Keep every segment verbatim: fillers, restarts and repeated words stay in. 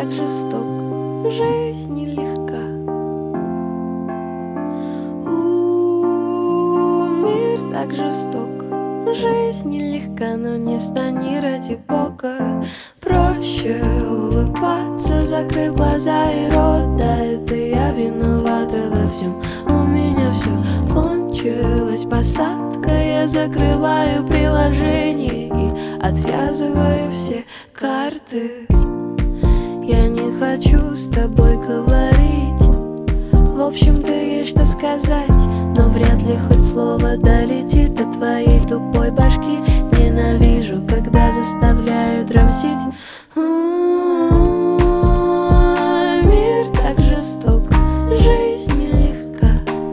так жесток, жизнь нелегка. У, мир так жесток, жизнь нелегка, но не стани ради Бога. Проще улыбаться, закрыв глаза и рот. Да, это я виновата во всем, у меня все кончилась посадка. Я закрываю приложение и отвязываю все карты. Я не хочу с тобой говорить, в общем-то есть что сказать, но вряд ли хоть слово долетит до твоей тупой башки. Ненавижу, когда заставляют рамсить. У-у-у, мир так жесток, жизнь нелегка.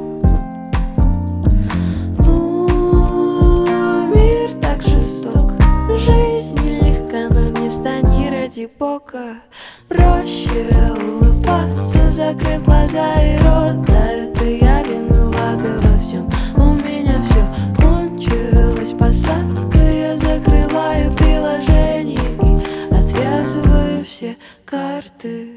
У-у-у, мир так жесток, жизнь нелегка, но не стани ради Бога. Проще улыбаться, закрыв глаза и рот. Да, это я виновата во всем, у меня все кончилась посадка. Я закрываю приложение и отвязываю все карты.